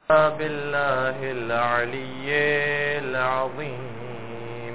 بالله العلي العظيم.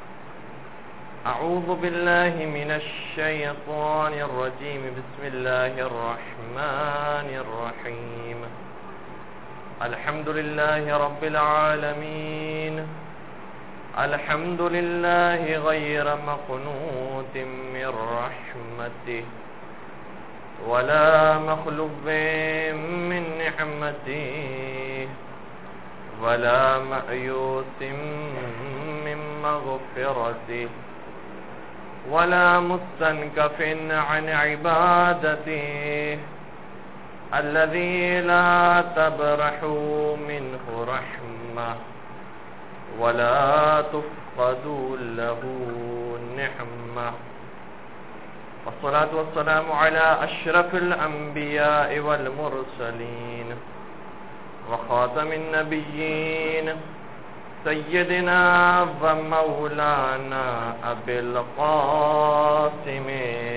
أعوذ بالله من الشيطان الرجيم. بسم الله الرحمن الرحيم. الحمد لله رب العالمين. الحمد لله غير مقنوط من رحمته ولا مخلوب من نعمته ولا مأيوس من مغفرته ولا مستنكف عن عبادته الذي لا تبرح منه رحمة ولا تفقد له نعمة. والصلاة والسلام على أشرف الأنبياء والمرسلين وخاتم النبيين سيدنا ومولانا أبي القاسم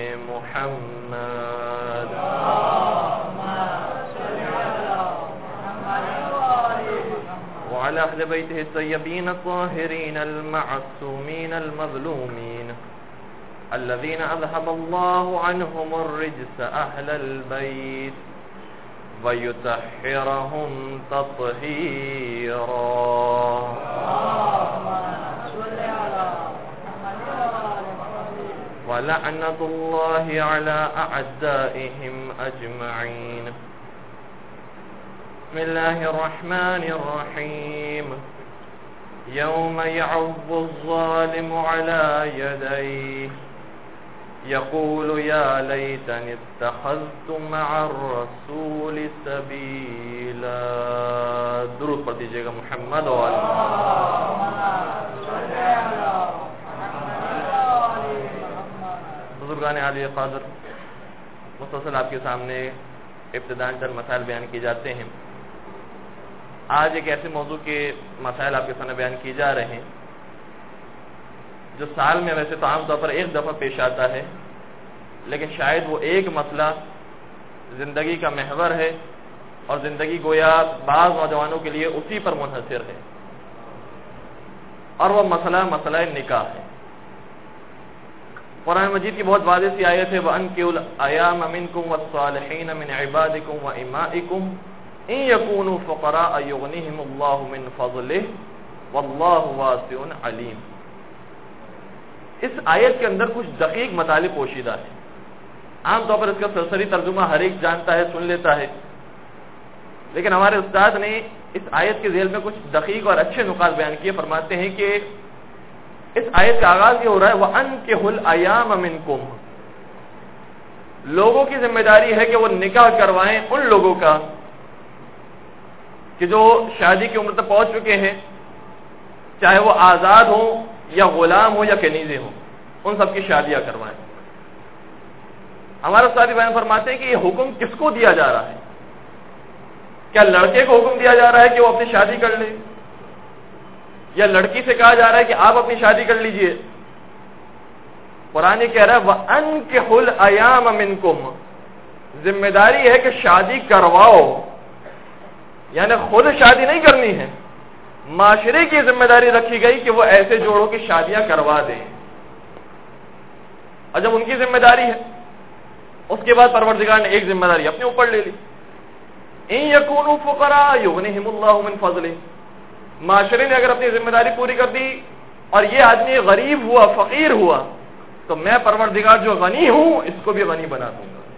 محمد وعلى أهل بيته الطيبين الطاهرين المعصومين المظلومين الذين أذهب الله عنهم الرجس أهل البيت ويطهرهم تطهيرا. ولعنة الله على أعدائهم أجمعين. بسم الله الرحمن الرحيم. يوم يعض الظالم على يديه يقول يا ليتني اتخذت مع الرسول سبيلا. درود پڑھ دیجئے گا محمد و آل بزرگان عالی قادر. مسلسل آپ کے سامنے ابتداءً چند مسائل بیان کیے جاتے ہیں. آج ایک ایسے موضوع کے مسائل آپ کے سامنے بیان کیے جا رہے ہیں جو سال میں ویسے تو عام طور پر ایک دفعہ پیش آتا ہے، لیکن شاید وہ ایک مسئلہ زندگی کا محور ہے اور زندگی گویا بعض نوجوانوں کے لیے اسی پر منحصر ہے، اور وہ مسئلہ نکاح ہے. قرآن مجید کی بہت واضح سی آیت ہے وَأَنكِحُوا الْأَيَامَ مِنكُمْ وَالصَّالِحِينَ مِنْ عِبَادِكُمْ وَإِمَائِكُمْ إِنْ يَكُونُوا فُقَرَاءَ يُغْنِهِمُ اللَّهُ مِنْ فَضْلِهِ وَاللَّهُ وَاسِعٌ عَلِيمٌ. اس آیت کے اندر کچھ دقیق مطالب پوشیدہ ہیں. عام طور پر اس کا سرسری ترجمہ ہر ایک جانتا ہے، سن لیتا ہے، لیکن ہمارے استاد نے اس آیت کے ذیل میں کچھ دقیق اور اچھے نکات بیان کیے. فرماتے ہیں کہ اس آیت کا آغاز یہ ہو رہا ہے وَأَنكِحُوا الْأَيَامَ مِنكُمْ. لوگوں کی ذمہ داری ہے کہ وہ نکاح کروائیں ان لوگوں کا کہ جو شادی کی عمر تک پہنچ چکے ہیں، چاہے وہ آزاد ہوں یا غلام ہو یا کنیزے ہوں، ان سب کی شادیاں کروائیں. ہمارے استاد بیان فرماتے ہیں کہ یہ حکم کس کو دیا جا رہا ہے؟ کیا لڑکے کو حکم دیا جا رہا ہے کہ وہ اپنی شادی کر لے، یا لڑکی سے کہا جا رہا ہے کہ آپ اپنی شادی کر لیجئے؟ قرآن کہہ رہا ہے وَأَنكِحُوا الْأَيَامَ مِنكُمْ. ذمہ داری ہے کہ شادی کرواؤ، یعنی خود شادی نہیں کرنی ہے، معاشرے کی ذمہ داری رکھی گئی کہ وہ ایسے جوڑوں کی شادیاں کروا دیں. اور جب ان کی ذمہ داری ہے، اس کے بعد پروردگار نے ایک ذمہ داری اپنے اوپر لے لی. إِن يَكُونُوا فُقَرَاءَ يُغْنِهِمُ اللَّهُ مِنْ فَضْلِهِ. معاشرے نے اگر اپنی ذمہ داری پوری کر دی اور یہ آدمی غریب ہوا، فقیر ہوا، تو میں پروردگار جو غنی ہوں اس کو بھی غنی بنا دوں گا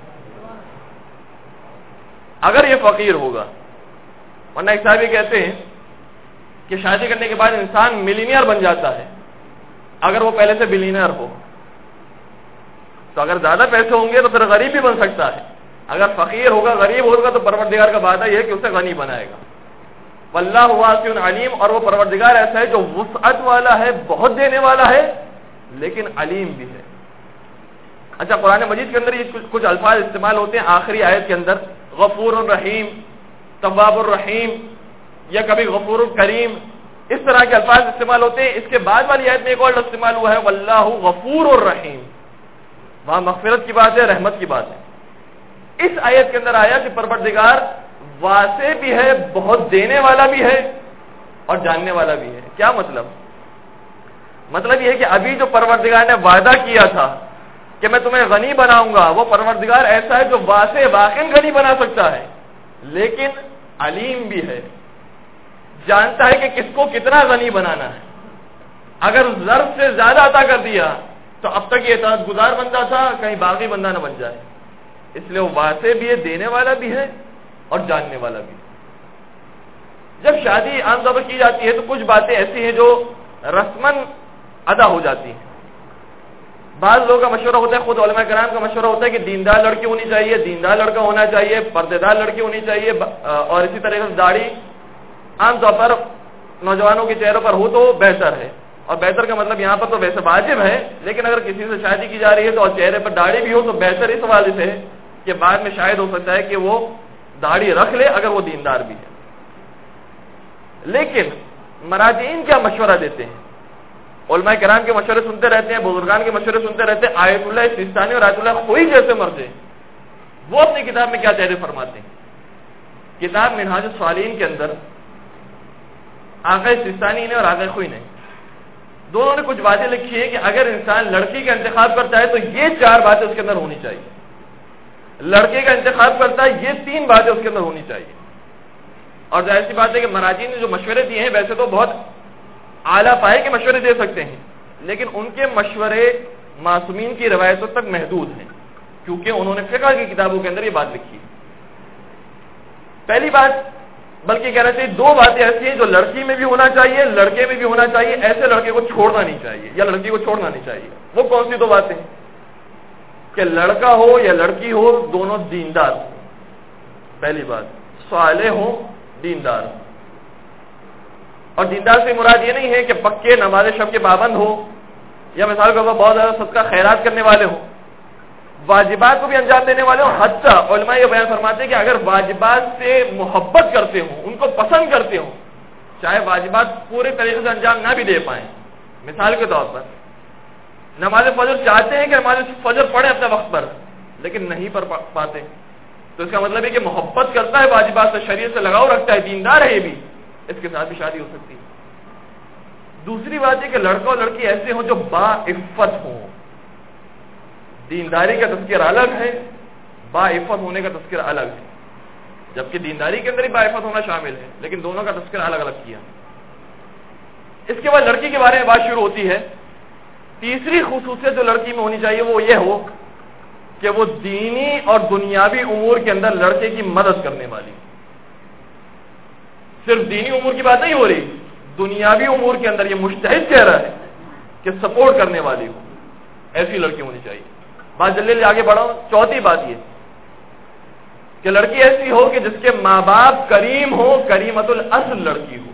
اگر یہ فقیر ہوگا. ورنہ ایک صاحب یہ کہتے ہیں کہ شادی کرنے کے بعد انسان ملینئر بن جاتا ہے اگر وہ پہلے سے بلینئر ہو. تو اگر زیادہ پیسے ہوں گے تو پھر غریب بھی بن سکتا ہے. اگر فقیر ہوگا، غریب ہوگا، تو پروردگار کا وعدہ یہ ہے کہ اسے غنی بنائے گا. واللہ واسع علیم. اور وہ پروردگار ایسا ہے جو وسعت والا ہے، بہت دینے والا ہے، لیکن علیم بھی ہے. اچھا، قرآن مجید کے اندر یہ کچھ الفاظ استعمال ہوتے ہیں آخری آیت کے اندر، غفور الرحیم، تواب الرحیم، یا کبھی غفور الکریم، اس طرح کے الفاظ استعمال ہوتے ہیں. اس کے بعد والی آیت میں ایک اور استعمال ہوا ہے واللہ غفور الرحیم. وہاں مغفرت کی بات ہے، رحمت کی بات ہے. اس آیت کے اندر آیا کہ پروردگار واسع بھی ہے، بہت دینے والا بھی ہے اور جاننے والا بھی ہے. کیا مطلب؟ مطلب یہ ہے کہ ابھی جو پروردگار نے وعدہ کیا تھا کہ میں تمہیں غنی بناؤں گا، وہ پروردگار ایسا ہے جو واسع واقعی غنی بنا سکتا ہے، لیکن علیم بھی ہے، جانتا ہے کہ کس کو کتنا غنی بنانا ہے. اگر ضرب سے زیادہ عطا کر دیا تو اب تک یہ اطاعت گزار بندہ تھا، کہیں باغی بندہ نہ بن جائے. اس لیے وہ واسع بھی ہے، دینے والا بھی ہے اور جاننے والا بھی. جب شادی عام طور پر کی جاتی ہے تو کچھ باتیں ایسی ہیں جو رسماً ادا ہو جاتی ہیں. بعض لوگوں کا مشورہ ہوتا ہے، خود علماء کرام کا مشورہ ہوتا ہے کہ دیندار لڑکی ہونی چاہیے، دیندار لڑکا ہونا چاہیے، پردے دار لڑکی ہونی چاہیے، اور اسی طرح سے داڑھی عام طور پر نوجوانوں کے چہروں پر ہو تو بہتر ہے. اور بہتر کا مطلب یہاں پر تو ویسے واجب ہے، لیکن اگر کسی سے شادی کی جا رہی ہے تو اور چہرے پر داڑھی بھی ہو تو بہتر اس حوالے سے ہے کہ بعد میں شاید ہو سکتا ہے کہ وہ داڑھی رکھ لے اگر وہ دیندار بھی ہے. لیکن مراجعین کیا مشورہ دیتے ہیں؟ علماء کرام کے مشورے سنتے رہتے ہیں، بزرگان کے مشورے سنتے رہتے ہیں. آیت اللہ سیستانی اور آیت اللہ خوئی جیسے مرجع وہ اپنی کتاب میں کیا تحریر فرماتے ہیں؟ کتاب منہاج الصالحین کے اندر آقا سیستانی نے اور آقا خوئی نے دونوں نے کچھ باتیں لکھی ہیں کہ اگر انسان لڑکی کا انتخاب کرتا ہے تو یہ 4 باتیں اس کے اندر ہونی چاہیے، لڑکے کا انتخاب کرتا ہے یہ 3 باتیں اس کے اندر ہونی چاہیے. اور ظاہر سی بات ہے کہ مراجعین نے جو مشورے دیے ہیں ویسے تو بہت اعلیٰ پائے کے مشورے دے سکتے ہیں، لیکن ان کے مشورے معصومین کی روایتوں تک محدود ہیں کیونکہ انہوں نے فقہ کی کتابوں کے اندر یہ بات لکھی ہے. پہلی بات بلکہ کہنا چاہیے 2 باتیں ایسی ہیں جو لڑکی میں بھی ہونا چاہیے، لڑکے میں بھی ہونا چاہیے. ایسے لڑکے کو چھوڑنا نہیں چاہیے یا لڑکی کو چھوڑنا نہیں چاہیے. وہ کون سی 2 باتیں؟ کہ لڑکا ہو یا لڑکی ہو دونوں دیندار ہو. پہلی بات صالح ہو، دیندار ہو. اور دیندار سے مراد یہ نہیں ہے کہ پکے نماز شب کے پابند ہو یا مثال کے طور پر بہت زیادہ صدقہ خیرات کرنے والے ہوں، واجبات کو بھی انجام دینے والے ہوں. حتیٰ علماء یہ بیان فرماتے ہیں کہ اگر واجبات سے محبت کرتے ہوں، ان کو پسند کرتے ہوں، چاہے واجبات پورے طریقے سے انجام نہ بھی دے پائیں، مثال کے طور پر نماز فجر چاہتے ہیں کہ نماز فجر پڑھیں اپنے وقت پر لیکن نہیں پڑھ پاتے، تو اس کا مطلب ہے کہ محبت کرتا ہے واجبات سے، شریعت سے لگاؤ رکھتا ہے، دیندار ہے یہ بھی، اس کے ساتھ بھی شادی ہو سکتی ہے. دوسری بات یہ کہ لڑکا اور لڑکی ایسے ہوں جو باعفت ہوں. دینداری کا تذکرہ الگ ہے، باعفت ہونے کا تذکرہ الگ ہے، جبکہ دینداری کے اندر ہی باعفت ہونا شامل ہے، لیکن دونوں کا تذکرہ الگ الگ کیا. اس کے بعد لڑکی کے بارے میں بات شروع ہوتی ہے. تیسری خصوصیت جو لڑکی میں ہونی چاہیے وہ یہ ہو کہ وہ دینی اور دنیاوی امور کے اندر لڑکے کی مدد کرنے والی. صرف دینی امور کی بات نہیں ہو رہی، دنیاوی امور کے اندر یہ مجتہد کہہ رہا ہے کہ سپورٹ کرنے والی ہو، ایسی لڑکی ہونی چاہیے. بات جلدی آگے بڑھاؤ. چوتھی بات یہ کہ لڑکی ایسی ہو کہ جس کے ماں باپ کریم ہو، کریمت الاصل لڑکی ہو.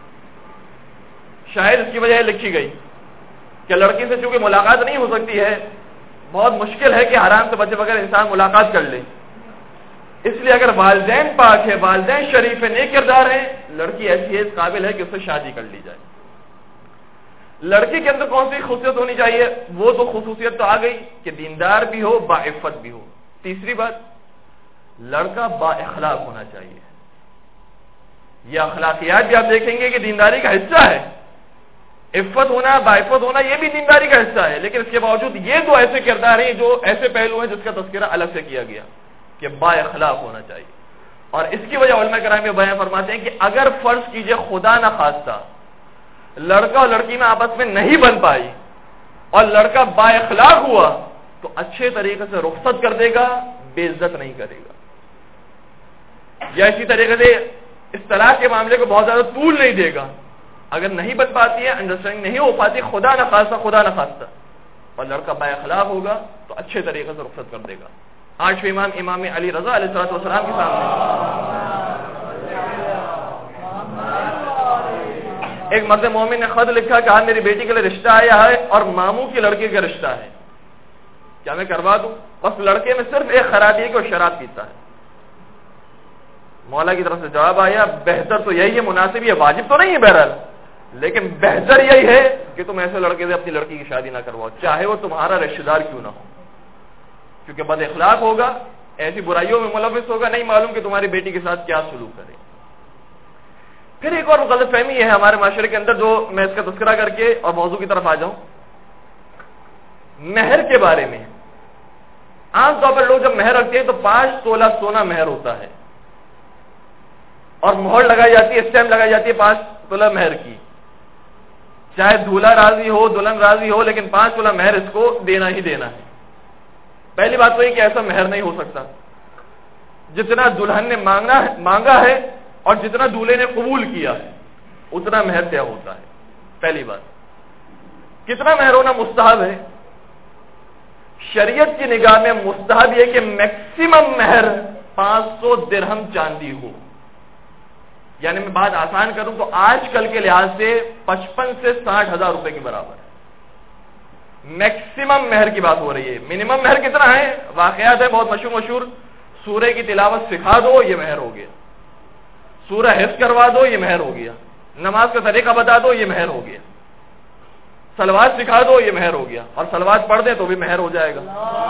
شاید اس کی وجہ لکھی گئی کہ لڑکی سے چونکہ ملاقات نہیں ہو سکتی ہے، بہت مشکل ہے کہ حرام سے بچے بغیر انسان ملاقات کر لے، اس لیے اگر والدین پاک ہے، والدین شریف ہے، نیک کردار ہیں، لڑکی ایسی ہے، اس قابل ہے کہ اس سے شادی کر لی جائے. لڑکی کے اندر کون سی خصوصیت ہونی چاہیے؟ وہ تو خصوصیت تو آ گئی کہ دیندار بھی ہو، باعفت بھی ہو. تیسری بات لڑکا با اخلاق ہونا چاہیے. یہ اخلاقیات بھی آپ دیکھیں گے کہ دینداری کا حصہ ہے. عفت ہونا، باعفت ہونا یہ بھی دینداری کا حصہ ہے، لیکن اس کے باوجود یہ 2 ایسے کردار ہیں جو ایسے پہلو ہیں جس کا تذکرہ الگ سے کیا گیا کہ با اخلاق ہونا چاہیے. اور اس کی وجہ علماء کرام یہ بیان فرماتے ہیں کہ اگر فرض کیجئے خدا نہ خواستہ لڑکا اور لڑکی میں آپس میں نہیں بن پائی اور لڑکا با اخلاق ہوا تو اچھے طریقے سے رخصت کر دے گا، بے عزت نہیں کرے گا. یا اسی طریقے سے اس طلاق کے معاملے کو بہت زیادہ طول نہیں دے گا. اگر نہیں بن پاتی ہے، انڈرسٹینڈنگ نہیں ہو پاتی، خدا نہ خواستہ اور لڑکا با اخلاق ہوگا تو اچھے طریقے سے رخصت کر دے گا. 8ویں امام امام علی رضا علیہ السلام کے سامنے ایک مرد مومن نے خط لکھا کہ میری بیٹی کے لیے رشتہ آیا ہے اور ماموں کی لڑکی کا رشتہ ہے، کیا میں کروا دوں؟ بس لڑکے میں صرف ایک خرابی ہے کہ وہ شراب پیتا ہے. مولا کی طرف سے جواب آیا بہتر تو یہی ہے، مناسب یہ واجب تو نہیں ہے بہرحال، لیکن بہتر یہی ہے کہ تم ایسے لڑکے سے اپنی لڑکی کی شادی نہ کرواؤ، چاہے وہ تمہارا رشتہ دار کیوں نہ ہو، کیونکہ بد اخلاق ہوگا، ایسی برائیوں میں ملوث ہوگا، نہیں معلوم کہ تمہاری بیٹی کے ساتھ کیا سلوک کرے۔ پھر ایک اور غلط فہمی ہے ہمارے معاشرے کے اندر، جو میں اس کا تذکرہ کر کے اور موضوع کی طرف آ جاؤں، مہر کے بارے میں۔ عام طور پر لوگ جب مہر رکھتے ہیں تو 5 تولہ سونا مہر ہوتا ہے، اور مہر لگائی جاتی ہے، اسٹیمپ لگائی جاتی ہے 5 تولہ مہر کی، چاہے دولہا راضی ہو دلہن راضی ہو، لیکن 5 تولہ مہر اس کو دینا ہی دینا ہے۔ پہلی بات تو یہ کہ ایسا مہر نہیں ہو سکتا، جتنا دلہن نے مانگا ہے اور جتنا دولہے نے قبول کیا ہے اتنا مہر طے ہوتا ہے۔ پہلی بات، کتنا مہر ہونا مستحب ہے؟ شریعت کی نگاہ میں مستحب یہ کہ میکسیمم مہر 500 درہم چاندی ہو، یعنی میں بات آسان کروں تو آج کل کے لحاظ سے 55 سے 60 ہزار روپے کے برابر ہے۔ میکسیمم مہر کی بات ہو رہی ہے۔ منیمم مہر کتنا ہے؟ واقعات ہے بہت مشہور، سورہ کی تلاوت سکھا دو یہ مہر ہو گیا، سورہ حفظ کروا دو یہ مہر ہو گیا، نماز کا طریقہ بتا دو یہ مہر ہو گیا، صلوات سکھا دو یہ مہر ہو گیا، اور صلوات پڑھ دیں تو بھی مہر ہو جائے گا۔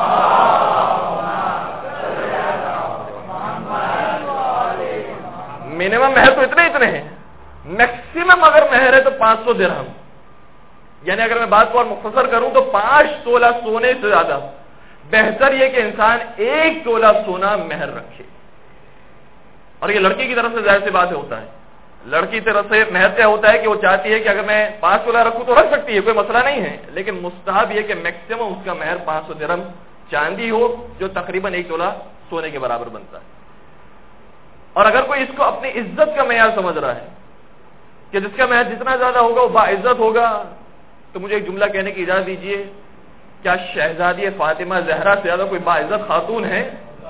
منیمم مہر تو اتنے ہیں، میکسیمم اگر مہر ہے تو 500 درہم، یعنی اگر میں بات کو اور مختصر کروں تو 5 تولہ سونے سے زیادہ بہتر یہ کہ انسان 1 تولہ سونا مہر رکھے۔ اور یہ لڑکی کی طرف سے ظاہر سی بات ہوتا ہے، لڑکی کی طرف سے مہر طے ہوتا ہے کہ وہ چاہتی ہے کہ اگر میں 5 تولہ رکھوں تو رکھ سکتی ہے، کوئی مسئلہ نہیں ہے، لیکن مستحب یہ کہ میکسیمم اس کا مہر 500 درہم چاندی ہو، جو تقریباً 1 تولہ سونے کے برابر بنتا ہے۔ اور اگر کوئی اس کو اپنی عزت کا معیار سمجھ رہا ہے کہ جس کا مہر جتنا زیادہ ہوگا وہ باعزت ہوگا، تو مجھے ایک جملہ کہنے کی اجازت دیجیے، کیا شہزادی فاطمہ زہرا سے زیادہ کوئی باعزت خاتون ہے؟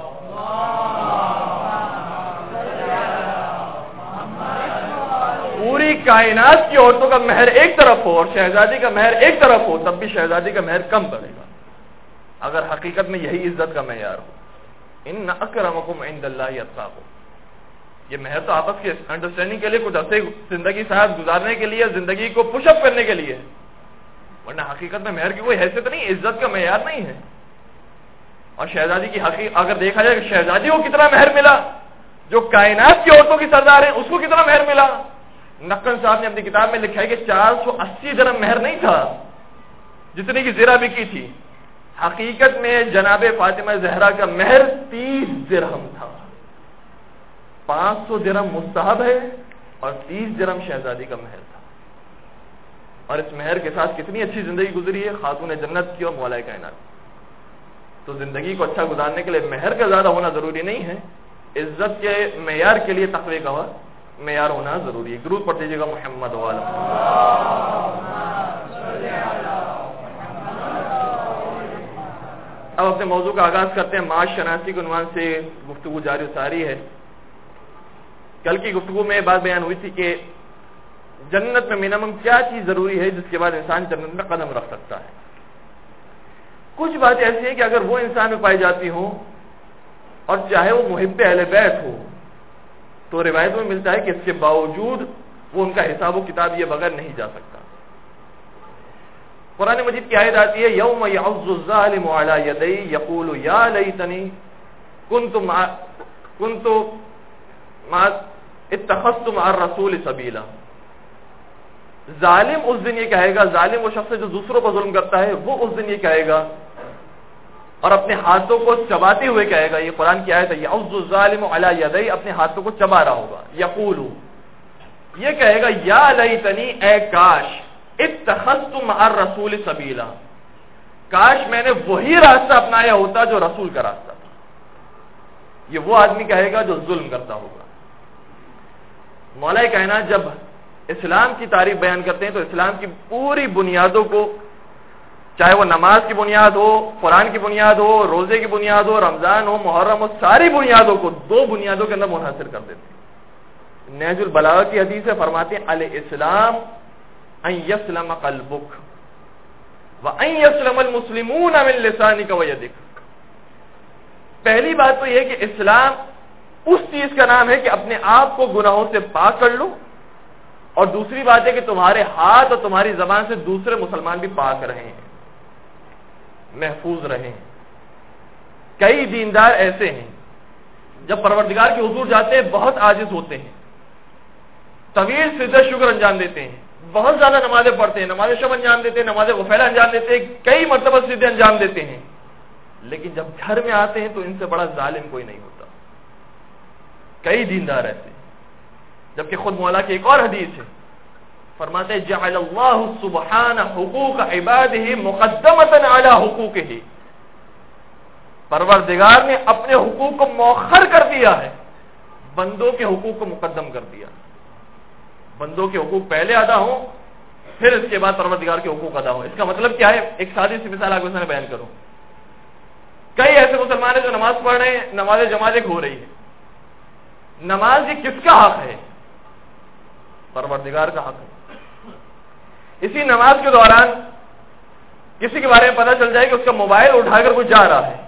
پوری کائنات کی عورتوں کا مہر ایک طرف ہو اور شہزادی کا مہر ایک طرف ہو، تب بھی شہزادی کا مہر کم پڑے گا، اگر حقیقت میں یہی عزت کا معیار ہو۔ ان اکرمکم عند اللہ اتقاکم، یہ مہر تو آپس کی انڈرسٹینڈنگ کے لیے، کچھ عرصے زندگی ساتھ گزارنے کے لیے، زندگی کو پش اپ کرنے کے لیے، ورنہ حقیقت میں مہر کی کوئی حیثیت نہیں، عزت کا معیار نہیں ہے۔ اور شہزادی کی حقیقت اگر دیکھا جائے کہ شہزادی کو کتنا مہر ملا، جو کائنات کی عورتوں کی سردار ہیں اس کو کتنا مہر ملا؟ نقل صاحب نے اپنی کتاب میں لکھا ہے کہ 480 درہم مہر نہیں تھا جتنی کی زیرہ بکی تھی، حقیقت میں جناب فاطمہ زہرا کا مہر 30 درہم تھا۔ 500 درہم مستحب ہے اور 30 درہم شہزادی کا مہر تھا، اور اس مہر کے ساتھ کتنی اچھی زندگی گزری ہے خاتون جنت کی اور مولا کائنات۔ تو زندگی کو اچھا گزارنے کے لیے مہر کا زیادہ ہونا ضروری نہیں ہے، عزت کے معیار کے لیے تقوی کا معیار ہونا ضروری ہے۔ درود پڑھ دیجیے گا محمد وعلی۔ اب اپنے موضوع کا آغاز کرتے ہیں۔ معاش شناسی کے عنوان سے گفتگو جاری و ساری ہے۔ کل کی گفتگو میں بات بیان ہوئی تھی کہ جنت میں منیمم کیا چیز ضروری ہے جس کے بعد انسان جنت میں قدم رکھ سکتا ہے۔ کچھ بات ایسی ہے کہ اگر وہ انسان میں پائی جاتی ہوں اور چاہے وہ محب اہل بیت ہو، تو روایت میں ملتا ہے کہ اس کے باوجود وہ ان کا حساب و کتاب یہ بغیر نہیں جا سکتا۔ قرآن مجید کی آیت آتی ہے، یوم یعض الظالم علی یدی یقول یا لیتنی کنت اتخذت مع الرسول سبیلا۔ ظالم اس دن یہ کہے گا، ظالم وہ شخص جو دوسروں پر ظلم کرتا ہے، وہ اس دن یہ کہے گا اور اپنے ہاتھوں کو چباتے ہوئے کہے گا، یہ قرآن کی آیت ہے، یعض الظالم علی یدی، اپنے ہاتھوں کو چبا رہا ہوگا، یقول یہ کہے گا یا لیتنی، اے کاش، اتخذت مع الرسول سبیلا، کاش میں نے وہی راستہ اپنایا ہوتا جو رسول کا راستہ تھا۔ یہ وہ آدمی کہے گا جو ظلم کرتا ہوگا۔ مولا کائنات جب اسلام کی تعریف بیان کرتے ہیں تو اسلام کی پوری بنیادوں کو، چاہے وہ نماز کی بنیاد ہو، قرآن کی بنیاد ہو، روزے کی بنیاد ہو، رمضان ہو، محرم ہو، ساری بنیادوں کو 2 بنیادوں کے اندر منحصر کر دیتے ہیں۔ نہج البلاغہ کی حدیث سے فرماتے ہیں الاسلام ان یسلم قلبک وان یسلم المسلمون من لسانک ویدک۔ پہلی بات تو یہ کہ اسلام اس چیز کا نام ہے کہ اپنے آپ کو گناہوں سے پاک کر لو، اور دوسری بات ہے کہ تمہارے ہاتھ اور تمہاری زبان سے دوسرے مسلمان بھی پاک رہیں، محفوظ رہیں۔ کئی دیندار ایسے ہیں جب پروردگار کے حضور جاتے ہیں بہت عاجز ہوتے ہیں، طویل سجدہ شکر انجام دیتے ہیں، بہت زیادہ نمازیں پڑھتے ہیں، نماز شب انجام دیتے ہیں، نماز غفیلہ انجام دیتے ہیں، کئی مرتبہ سجدے انجام دیتے ہیں، لیکن جب گھر میں آتے ہیں تو ان سے بڑا ظالم کوئی نہیں ہوتا. کئی دیندار ایسے، جبکہ خود مولا کی ایک اور حدیث ہے، فرماتے ہیں جعل اللہ سبحانہ حقوق عبادہ مقدمۃ علی حقوقہ، پروردگار نے اپنے حقوق کو مؤخر کر دیا ہے، بندوں کے حقوق کو مقدم کر دیا. بندوں کے حقوق پہلے ادا ہوں، پھر اس کے بعد پروردگار کے حقوق ادا ہوں. اس کا مطلب کیا ہے؟ ایک سادی سی مثال آپ کو میں بیان کروں. کئی ایسے مسلمان ہیں جو نماز پڑھ رہے ہیں، نماز جماعت ایک ہو رہی ہے. نماز یہ کس کا حق ہے؟ پروردگار کا حق ہے. اسی نماز کے دوران کسی کے بارے میں پتہ چل جائے کہ اس کا موبائل اٹھا کر کوئی جا رہا ہے.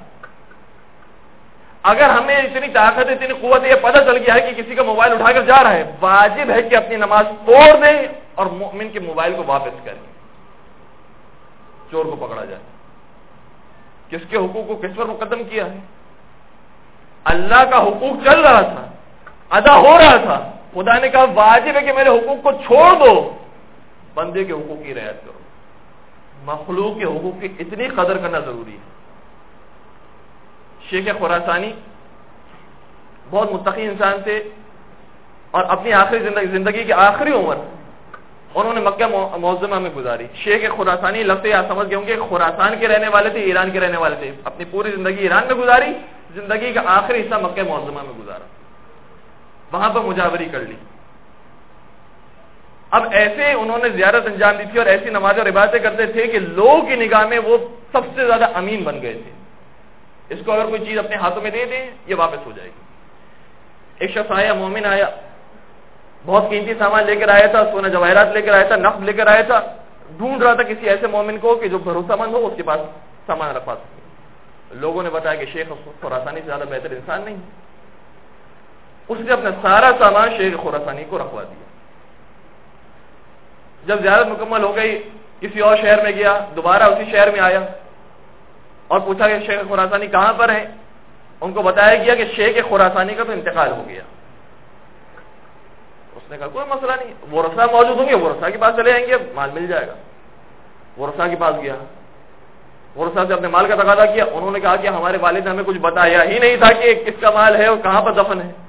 اگر ہمیں اتنی طاقت اتنی قوت یہ پتہ چل گیا ہے کہ کسی کا موبائل اٹھا کر جا رہا ہے، واجب ہے کہ اپنی نماز توڑ دیں اور مومن کے موبائل کو واپس کریں، چور کو پکڑا جائے. کس کے حقوق کو کس پر مقدم کیا ہے؟ اللہ کا حقوق چل رہا تھا، ادا ہو رہا تھا، خدا نے کہا واجب ہے کہ میرے حقوق کو چھوڑ دو، بندے کے حقوق کی رعایت کرو. مخلوق کے حقوق کی اتنی قدر کرنا ضروری ہے. شیخ خراسانی بہت متقی انسان تھے اور اپنی آخری زندگی کی آخری عمر انہوں نے مکہ معظمہ میں گزاری. شیخ خراسانی لفظ آپ سمجھ گئے ہوں گے، خراسان کے رہنے والے تھے، ایران کے رہنے والے تھے. اپنی پوری زندگی ایران میں گزاری، زندگی کا آخری حصہ مکہ معظمہ میں گزارا، وہاں پر مجاوری کر لی. اب ایسے انہوں نے زیارت انجام دی تھی اور ایسی نماز اور عبادتیں کرتے تھے کہ لوگوں کی نگاہ میں وہ سب سے زیادہ امین بن گئے تھے. اس کو اگر کوئی چیز اپنے ہاتھوں میں دے دیں یہ واپس ہو جائے گی. ایک شخص آیا، مومن آیا، بہت قیمتی سامان لے کر آیا تھا، سونا جواہرات لے کر آیا تھا، نقد لے کر آیا تھا. ڈھونڈ رہا تھا کسی ایسے مومن کو کہ جو بھروسہ مند ہو، اس کے پاس سامان رکھوا سکے. لوگوں نے بتایا کہ شیخ خراسانی سے زیادہ بہتر انسان نہیں. اس نے اپنا سارا سامان شیخ خراسانی کو رکھوا دیا. جب زیارت مکمل ہو گئی، کسی اور شہر میں گیا، دوبارہ اسی شہر میں آیا اور پوچھا کہ شیخ خراسانی کہاں پر ہیں. ان کو بتایا گیا کہ شیخ خراسانی کا تو انتقال ہو گیا. اس نے کہا کوئی مسئلہ نہیں، ورثہ موجود ہوں گے، ورثہ کے پاس چلے جائیں گے، مال مل جائے گا. ورثہ کے پاس گیا، ورثہ سے اپنے مال کا تقاضا کیا. انہوں نے کہا کہ ہمارے والد نے ہمیں کچھ بتایا ہی نہیں تھا کہ کس کا مال ہے اور کہاں پر دفن ہے.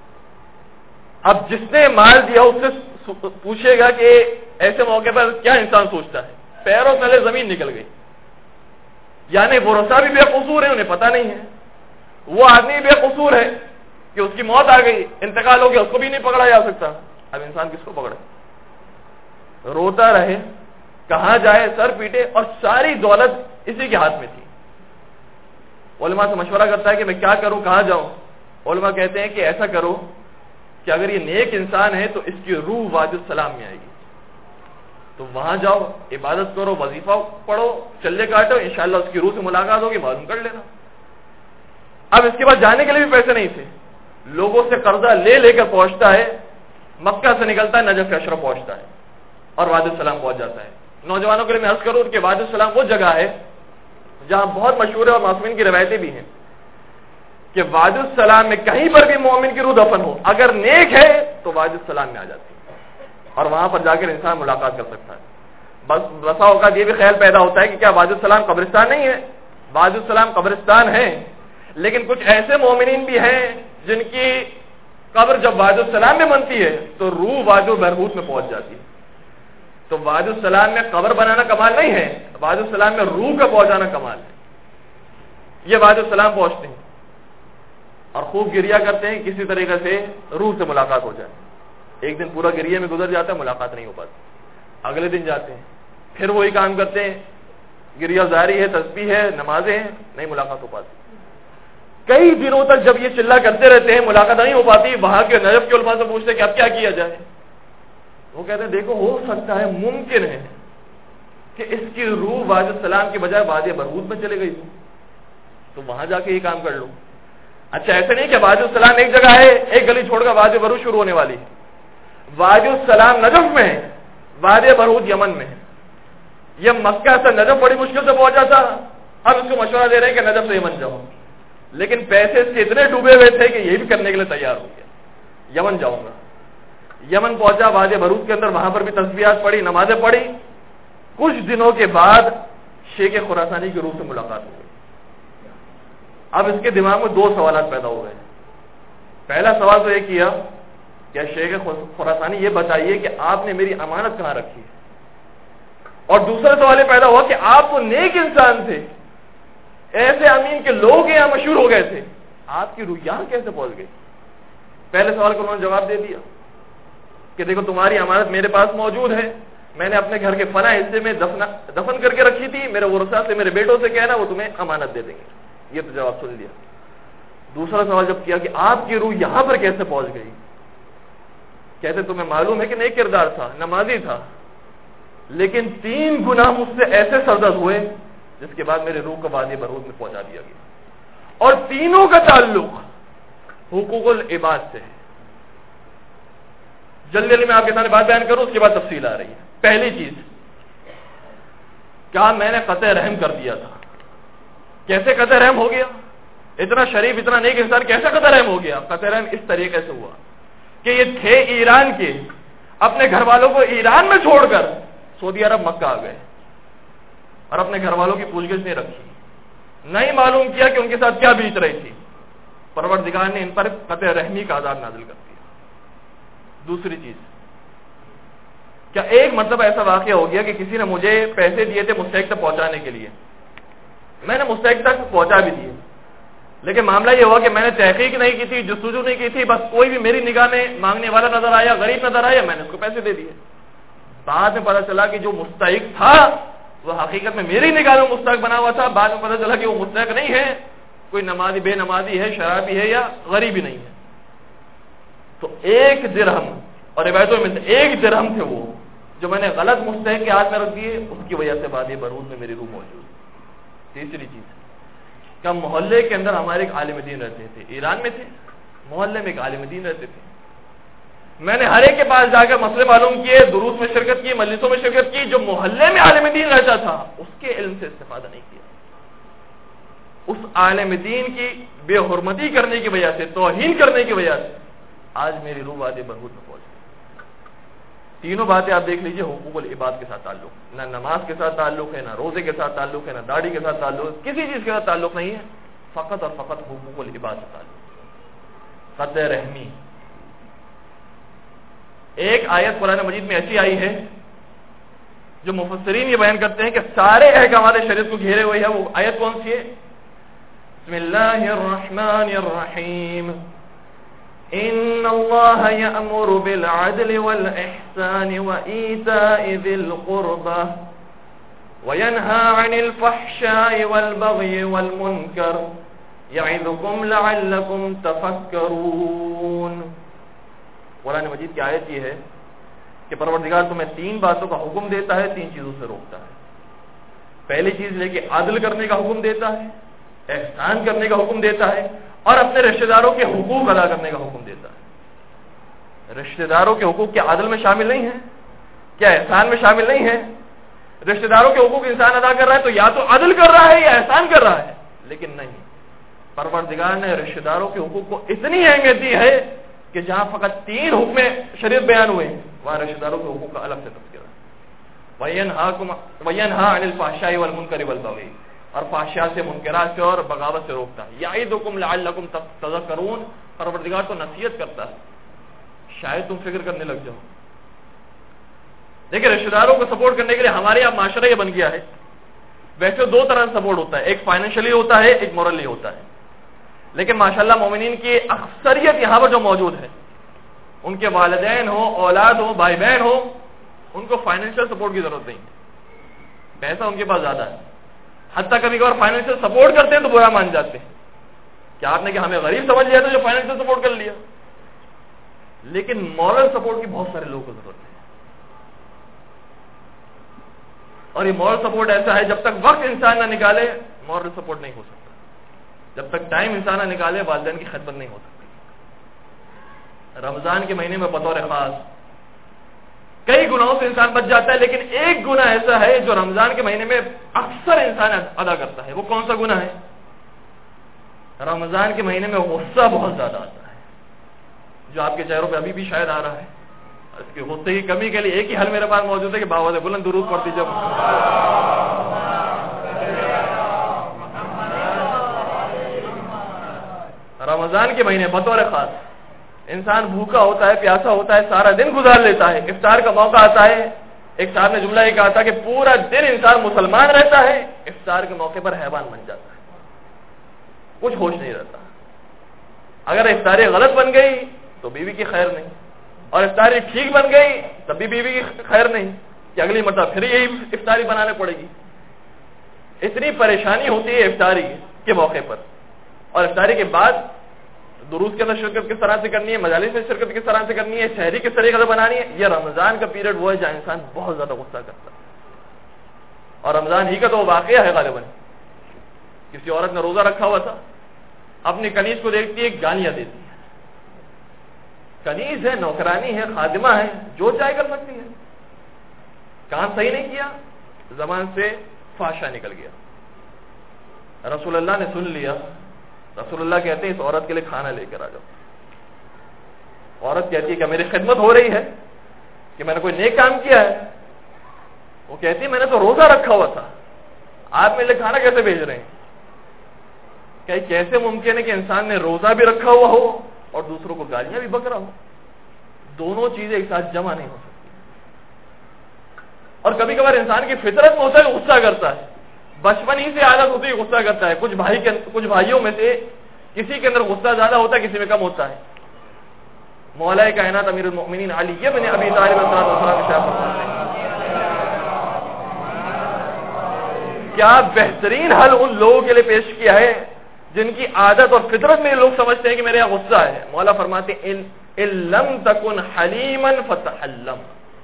اب جس نے مال دیا اس سے پوچھے گا کہ ایسے موقع پر کیا انسان سوچتا ہے؟ پیروں تلے زمین نکل گئی. یعنی ورثہ بھی بے قصور ہے، انہیں پتہ نہیں ہے. وہ آدمی بے قصور ہے کہ اس کی موت آ گئی، انتقال ہو گیا، اس کو بھی نہیں پکڑا جا سکتا. اب انسان کس کو پکڑے؟ روتا رہے، کہاں جائے، سر پیٹے، اور ساری دولت اسی کے ہاتھ میں تھی. علماء سے مشورہ کرتا ہے کہ میں کیا کروں، کہاں جاؤں. علماء کہتے ہیں کہ ایسا کرو کہ اگر یہ نیک انسان ہے تو اس کی روح وادی السلام میں آئے گی، تو وہاں جاؤ، عبادت کرو، وظیفہ پڑھو، چلے کاٹو، انشاءاللہ اس کی روح سے ملاقات ہوگی، معلوم کر لینا. اب اس کے بعد جانے کے لیے بھی پیسے نہیں تھے، لوگوں سے قرضہ لے لے کر پہنچتا ہے، مکہ سے نکلتا ہے، نجف اشرف پہنچتا ہے اور وادی السلام پہنچ جاتا ہے. نوجوانوں کے لیے میں عرض کروں کہ وادی السلام وہ جگہ ہے جہاں بہت مشہور ہے اور معصومین کی روایتیں بھی ہیں کہ وادی السلام میں کہیں پر بھی مومن کی روح دفن ہو، اگر نیک ہے تو وادی السلام میں آ جاتی ہے اور وہاں پر جا کر انسان ملاقات کر سکتا ہے. بس بسا اوقات یہ بھی خیال پیدا ہوتا ہے کہ کیا وادی السلام قبرستان نہیں ہے؟ وادی السلام قبرستان ہے، لیکن کچھ ایسے مومنین بھی ہیں جن کی قبر جب وادی السلام میں بنتی ہے تو روح وادی البرہوت میں پہنچ جاتی ہے. تو وادی السلام میں قبر بنانا کمال نہیں ہے، وادی السلام میں روح کا پہنچانا کمال ہے. یہ وادی السلام پہنچتے ہیں اور خوب گریا کرتے ہیں، کسی طریقے سے روح سے ملاقات ہو جائے. ایک دن پورا گریے میں گزر جاتا ہے، ملاقات نہیں ہو پاتی. اگلے دن جاتے ہیں، پھر وہی کام کرتے ہیں، گریا جاری ہے، تسبیح ہے، نمازیں ہیں، نہیں ملاقات ہو پاتی. کئی دنوں تک جب یہ چلا کرتے رہتے ہیں، ملاقات نہیں ہو پاتی. وہاں کے نجف کے علماء سے پوچھتے ہیں کہ اب کیا کیا جائے. وہ کہتے ہیں دیکھو ہو سکتا ہے، ممکن ہے کہ اس کی روح وادی السلام کے بجائے وادی برہوت میں چلے گئی ہو، تو وہاں جا کے یہ کام کر لو. اچھا ایسا نہیں کہ وادی السلام ایک جگہ ہے، ایک گلی چھوڑ کر وادی برہوت شروع ہونے والی ہے. وادی السلام نجف میں ہے، وادی برہوت یمن میں ہے. یہ مکہ سے نجف بڑی مشکل سے پہنچا تھا، اب اس کو مشورہ دے رہے ہیں کہ نجف سے یمن جاؤ. لیکن پیسے اس کے اتنے ڈوبے ہوئے تھے کہ یہ بھی کرنے کے لیے تیار ہو گیا، یمن جاؤں گا۔ یمن پہنچا، وادی برود کے اندر، وہاں پر بھی تسبیحات پڑھی، نمازیں پڑھی۔ کچھ دنوں کے بعد شیخ خراسانی کی روح سے ملاقات ہو گئی۔ اب اس کے دماغ میں دو سوالات پیدا ہو گئے۔ پہلا سوال تو یہ کیا کہ شیخ خراسانی یہ بتائیے کہ آپ نے میری امانت کہاں رکھی ہے، اور دوسرا سوال یہ پیدا ہوا کہ آپ تو نیک انسان تھے، ایسے امین کے لوگ یہاں مشہور ہو گئے تھے، آپ کی روح یہاں کیسے پہنچ گئی؟ پہلے سوال کو انہوں نے جواب دے دیا کہ دیکھو تمہاری امانت میرے پاس موجود ہے، میں نے اپنے گھر کے فلاں حصے میں دفن کر کے رکھی تھی، میرے ورثاء سے، میرے بیٹوں سے کہنا وہ تمہیں امانت دے دیں گے۔ یہ تو جواب سن لیا۔ دوسرا سوال جب کیا کہ آپ کی روح یہاں پر کیسے پہنچ گئی؟ کہتے تمہیں معلوم ہے کہ نیک کردار تھا، نمازی تھا، لیکن 3 گناہ مجھ سے ایسے سرزد ہوئے جس کے بعد میرے روح کو وادی برود میں پہنچا دیا گیا، اور تینوں کا تعلق حقوق العباد سے ہے۔ جلدی جلدی میں آپ کے سامنے بات بیان کروں، اس کے بعد تفصیل آ رہی ہے۔ پہلی چیز کہا میں نے قطع رحم کر دیا تھا۔ کیسے قطع رحم ہو گیا؟ اتنا شریف، اتنا نیک انسان کیسے قطع رحم ہو گیا؟ قطع رحم اس طریقے سے ہوا کہ یہ تھے ایران کے، اپنے گھر والوں کو ایران میں چھوڑ کر سعودی عرب مکہ آ گئے، اور اپنے گھر والوں کی پوچھ گچھ نہیں رکھی، نہیں معلوم کیا کہ ان کے ساتھ کیا بیت رہی تھی۔ پروردگار نے ان پر قطع رحمی کا عذاب نازل کر دیا۔ دوسری چیز، کیا ایک مرتبہ ایسا واقعہ ہو گیا کہ کسی نے مجھے پیسے دیے تھے مستحق تک پہنچانے کے لیے، میں نے مستحق تک پہنچا بھی دیے، لیکن معاملہ یہ ہوا کہ میں نے تحقیق نہیں کی تھی، جستجو نہیں کی تھی، بس کوئی بھی میری نگاہ میں مانگنے والا نظر آیا، غریب نظر آیا، میں نے اس کو پیسے دے دیے۔ بعد میں پتہ چلا کہ جو مستحق تھا وہ حقیقت میں میری نگاہ میں مستحق بنا ہوا تھا۔ بعد میں پتہ چلا کہ وہ مستحق نہیں ہے، کوئی نمازی بے نمازی ہے، شرابی ہے، یا غریب ہی نہیں ہے۔ تو 1 درہم، اور روایتوں میں سے 1 درہم تھے وہ جو میں نے غلط مستحق کے ہاتھ میں رکھ دیے، اس کی وجہ سے وادی برود میں میری روح موجود ہے۔ تیسری چیز، کہ محلے کے اندر ہمارے ایک عالم دین رہتے تھے، ایران میں تھے، محلے میں ایک عالم دین رہتے تھے۔ میں نے ہر ایک کے پاس جا کر مسئلے معلوم کیے، دروس میں شرکت کی، مجلسوں میں شرکت کی۔ جو محلے میں عالم دین رہتا تھا اس کے علم سے استفادہ نہیں کیا۔ اس عالم دین کی بے حرمتی کرنے کی وجہ سے، توہین کرنے کی وجہ سے آج میری روح وادی برود میں پہنچ گئی۔ تینوں باتیں آپ دیکھ لیجئے، حقوق العباد کے ساتھ تعلق، نہ نماز کے ساتھ تعلق ہے، نہ روزے کے ساتھ تعلق ہے، نہ داڑھی کے ساتھ تعلق ہے، کسی چیز کے ساتھ تعلق نہیں ہے، فقط اور فقط حقوق العباد سے تعلق۔ قطع رحمی، ایک آیت قرآن مجید میں ایسی آئی ہے جو مفسرین یہ بیان کرتے ہیں کہ سارے احکامات شریعت کو گھیرے ہوئے ہے۔ وہ آیت کون سی ہے؟ بسم اللہ الرحمن الرحیم، ان اللہ یأمر بالعدل والاحسان وایتاء ذی القربى وینہی عن الفحشاء والبغی والمنکر یعظکم لعلکم تفکرون۔ قرآن مجید کی آیت یہ ہے کہ پروردگار تمہیں 3 باتوں کا حکم دیتا ہے، 3 چیزوں سے روکتا ہے۔ پہلی چیز لے کے عدل کرنے کا حکم دیتا ہے، احسان کرنے کا حکم دیتا ہے، اور اپنے رشتہ داروں کے حقوق ادا کرنے کا حکم دیتا ہے۔ رشتہ داروں کے حقوق کیا عدل میں شامل نہیں ہیں؟ کیا احسان میں شامل نہیں ہیں؟ رشتہ داروں کے حقوق انسان ادا کر رہا ہے تو یا تو عدل کر رہا ہے یا احسان کر رہا ہے، لیکن نہیں، پروردگار نے رشتہ داروں کے حقوق کو اتنی اہمیت دی ہے کہ جہاں فقط 3 حکم شریعت بیان ہوئے وہاں رشتہ داروں کے حقوق کا الگ سے تذکرہ ہے۔ وَيَنْهَا عَنِ الْفَحْشَاءِ وَالْمُنْكَرِ وَالْبَغْيِ، اور فحشاء سے، منکرات سے اور بغاوت سے روکتا ہے۔ یعظکم لعلکم تذکرون، پروردگار تو نصیحت کرتا ہے شاید تم فکر کرنے لگ جاؤ۔ دیکھیں رشتہ داروں کو سپورٹ کرنے کے لیے ہمارے یہاں معاشرہ یہ بن گیا ہے، ویسے 2 طرح سے سپورٹ ہوتا ہے، ایک فائنینشلی ہوتا ہے، ایک مورلی ہوتا ہے، لیکن ماشاءاللہ مومنین کی اکثریت یہاں پر جو موجود ہے، ان کے والدین ہو، اولاد ہو، بھائی بہن ہو، ان کو فائنینشیل سپورٹ کی ضرورت نہیں ہے، پیسہ ان کے پاس زیادہ ہے، حتیٰ کبھی کبھار فائنینشیل سپورٹ کرتے ہیں تو برا مان جاتے ہیں کہ آپ نے کہ ہمیں غریب سمجھ لیا تو جو فائنینشیل سپورٹ کر لیا، لیکن مورل سپورٹ کی بہت سارے لوگوں کو ضرورت ہے۔ اور یہ مورل سپورٹ ایسا ہے جب تک وقت انسان نہ نکالے مورل سپورٹ نہیں ہو سکتا، جب تک ٹائم انسان نہ نکالے والدین کی خدمت نہیں ہو سکتی۔ رمضان کے مہینے میں بطور خاص کئی گناہوں سے انسان بچ جاتا ہے، لیکن ایک گناہ ایسا ہے جو رمضان کے مہینے میں اکثر انسان ادا کرتا ہے۔ وہ کون سا گناہ ہے؟ رمضان کے مہینے میں غصہ بہت زیادہ آتا ہے، جو آپ کے چہروں پہ ابھی بھی شاید آ رہا ہے. اس کے غصے کی کمی کے لیے ایک ہی حل میرے پاس موجود ہے کہ باوجود بلند درود پڑھ دیجیے. رمضان کے مہینے بطور خاص انسان بھوکا ہوتا ہے، پیاسا ہوتا ہے، سارا دن گزار لیتا ہے، افطار کا موقع آتا ہے. ایک صاحب نے جملہ یہ کہا تھا کہ پورا دن انسان مسلمان رہتا ہے، افطار کے موقع پر حیوان بن جاتا ہے، کچھ ہوش نہیں رہتا. اگر افطاری غلط بن گئی تو بیوی کی خیر نہیں، اور افطاری ٹھیک بن گئی تب بھی بیوی کی خیر نہیں کہ اگلی مرتبہ پھر یہی افطاری بنانے پڑے گی. اتنی پریشانی ہوتی ہے افطاری کے موقع پر. اور افطاری کے بعد دروس کے اندر شرکت کس طرح سے کرنی ہے، مجالس میں شرکت کس طرح سے کرنی ہے، شہری کس طریقے سے بنانی ہے. یہ رمضان کا پیریڈ وہ ہے جہاں انسان بہت زیادہ غصہ کرتا ہے. اور رمضان ہی کا تو وہ واقعہ ہے غالباً. کسی عورت نے روزہ رکھا ہوا تھا، اپنی کنیز کو دیکھتی ہے، گالیاں دیتی ہے. کنیز ہے، نوکرانی ہے، خادمہ ہے، جو چاہے کر سکتی ہے. کام صحیح نہیں کیا، زبان سے فحشا نکل گیا. رسول اللہ نے سن لیا. رسول اللہ کہتے ہیں اس عورت کے لیے کھانا لے کر آ جاؤ. عورت کہتی ہے کہ میری خدمت ہو رہی ہے، کہ میں نے کوئی نیک کام کیا ہے. وہ کہتی ہے میں نے تو روزہ رکھا ہوا تھا، آپ میرے لیے کھانا کیسے بھیج رہے ہیں؟ کہ کیسے ممکن ہے کہ انسان نے روزہ بھی رکھا ہوا ہو اور دوسروں کو گالیاں بھی بک رہا ہو؟ دونوں چیزیں ایک ساتھ جمع نہیں ہو سکتی. اور کبھی کبھار انسان کی فطرت میں ہوتا ہے غصہ کرتا ہے، بچپن ہی سے عادت ہوتی ہے غصہ کرتا ہے. کچھ بھائیوں میں سے کسی کے اندر غصہ زیادہ ہوتا ہے، کسی میں کم ہوتا ہے. مولا کائنات امیر المؤمنین علی بن ابی طالب رضی اللہ عنہ فرماتے ہیں کیا بہترین حل ان لوگوں کے لیے پیش کیا ہے جن کی عادت اور فطرت میں لوگ سمجھتے ہیں کہ میرے یہاں غصہ ہے. مولا فرماتے ہیں ان لم تکن حلیما فتحلم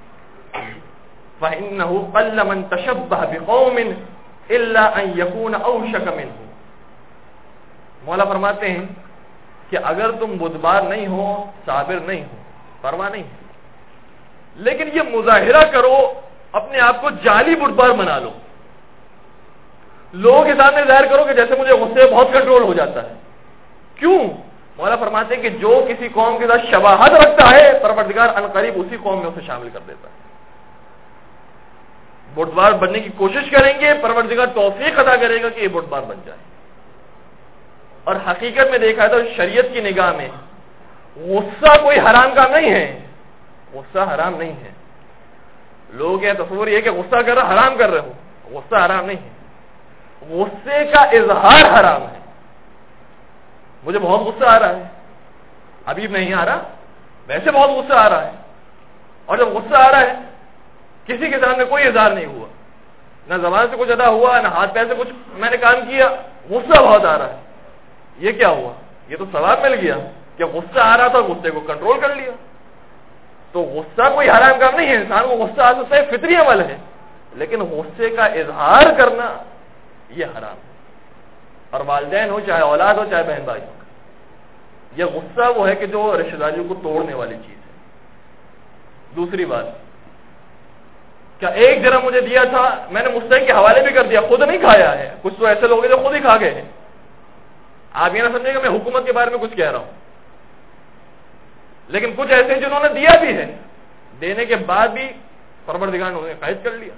فانه قل من تشبه بقوم الا ان يكون اوشك منه. مولا فرماتے ہیں کہ اگر تم بدبار نہیں ہو، صابر نہیں ہو، پرواہ نہیں ہے، لیکن یہ مظاہرہ کرو، اپنے آپ کو جعلی بردبار بنا لو، لوگوں کے سامنے ظاہر کرو کہ جیسے مجھے غصے بہت کنٹرول ہو جاتا ہے. کیوں؟ مولا فرماتے ہیں کہ جو کسی قوم کے ساتھ شباہت رکھتا ہے پروردگار عنقریب اسی قوم میں اسے شامل کر دیتا ہے. بردبار بننے کی کوشش کریں گے، پروردگار توفیق عطا کرے گا کہ یہ بردبار بن جائے. اور حقیقت میں دیکھا تو شریعت کی نگاہ میں غصہ کوئی حرام کام نہیں ہے. غصہ حرام نہیں ہے. لوگوں کا تصور یہ کہ غصہ کر رہا حرام کر رہے ہو. غصہ حرام نہیں ہے، غصے کا اظہار حرام ہے. مجھے بہت غصہ آ رہا ہے، ابھی نہیں آ رہا، ویسے بہت غصہ آ رہا ہے. اور جب غصہ آ رہا ہے کسی کے سامنے کوئی اظہار نہیں ہوا، نہ زبان سے کچھ ادا ہوا، نہ ہاتھ پیر سے کچھ میں نے کام کیا، غصہ بہت آ رہا ہے. یہ کیا ہوا؟ یہ تو ثواب مل گیا کہ غصہ آ رہا تھا، غصے کو کنٹرول کر لیا. تو غصہ کوئی حرام کام نہیں ہے، انسان کو غصہ آ سکتا ہے، فطری عمل ہے، لیکن غصے کا اظہار کرنا یہ حرام ہے. اور والدین ہو، چاہے اولاد ہو، چاہے بہن بھائی ہو، یہ غصہ وہ ہے کہ جو رشتہ داریوں کو توڑنے والی چیز ہے. دوسری بات، کیا ایک درہم مجھے دیا تھا، میں نے مستحق کے حوالے بھی کر دیا، خود نہیں کھایا ہے. کچھ تو ایسے لوگ ہیں جو خود ہی کھا گئے ہیں. آپ یہ نہ سمجھیں کہ میں حکومت کے بارے میں کچھ کہہ رہا ہوں، لیکن کچھ ایسے ہیں جنہوں نے دیا بھی ہے، دینے کے بعد بھی پروردگار نے قید کر لیا.